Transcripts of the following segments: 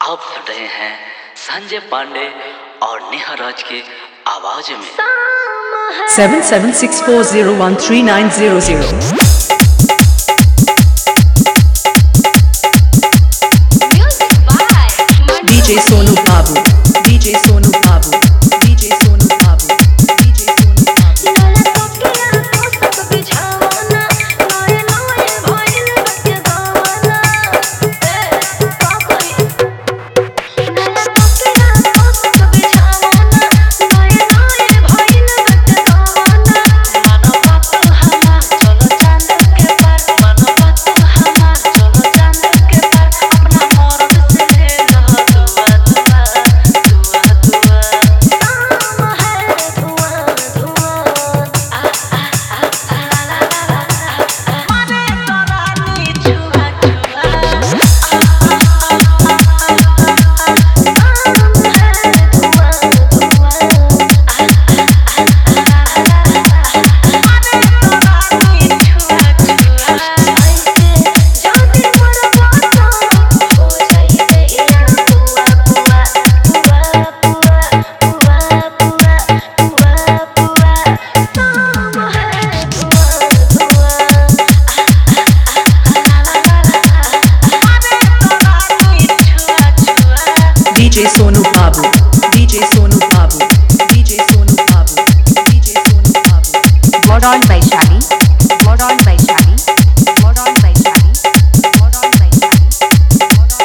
आप सुन रहे हैं संजय पांडे और नेहा राज की आवाज में 7764013900 DJ Sonu Babu, DJ Sonu Babu, DJ Sonu Babu, DJ Sonu Babu. DJ Sonu Babu, DJ Sonu Babu, DJ Sonu Babu, DJ Sonu Babu. Modern Vaishali, Modern Vaishali, Modern Vaishali, Modern Vaishali, Modern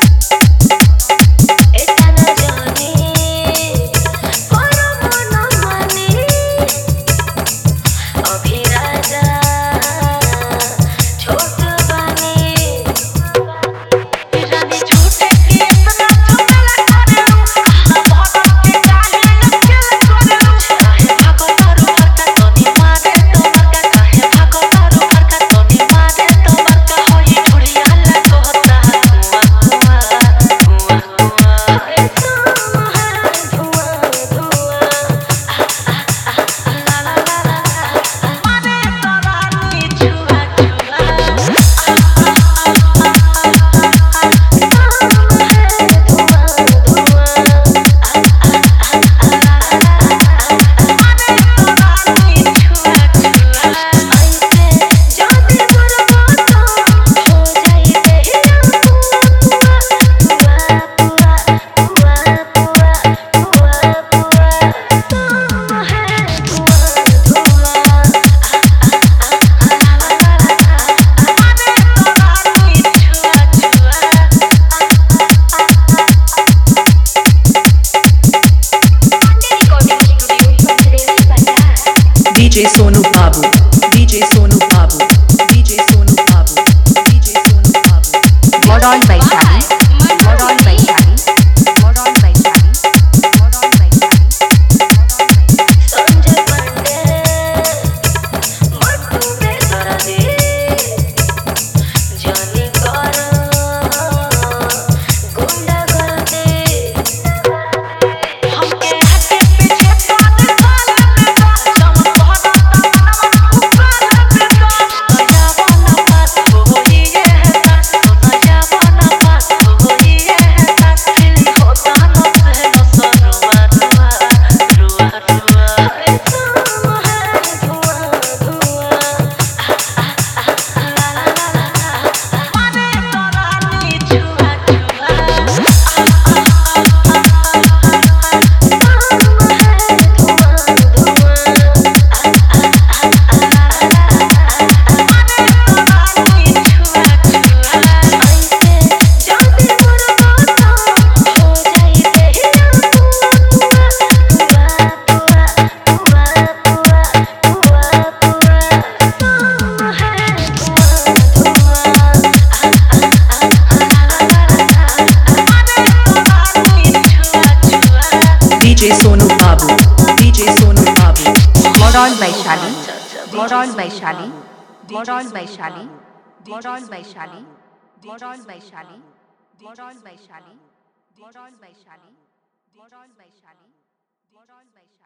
DJ Sonu Babu, DJ Sonu Babu, DJ Sonu Babu, DJ Sonu Babu. Modern Vaishali, Modern Vaishali, Modern Vaishali, Modern Vaishali, Sanjay Pandey मट्टू में करा दे जानी करो गुंडा कर दे हमके हटे पीछे पागल साले में सम तोहरा मनवा उपाल में नया वाला बात होई है सास नया वाला बात होई है सास दिल होता न से न सरुआ रुआ रुआ रुआ DJ Sonu Babu, DJ Sonu Babu. Modern Vaishali, Modern Vaishali, Modern Vaishali, Modern Vaishali, Modern Vaishali, Modern Vaishali, Modern Vaishali, Modern Vaishali, Modern Vaishali.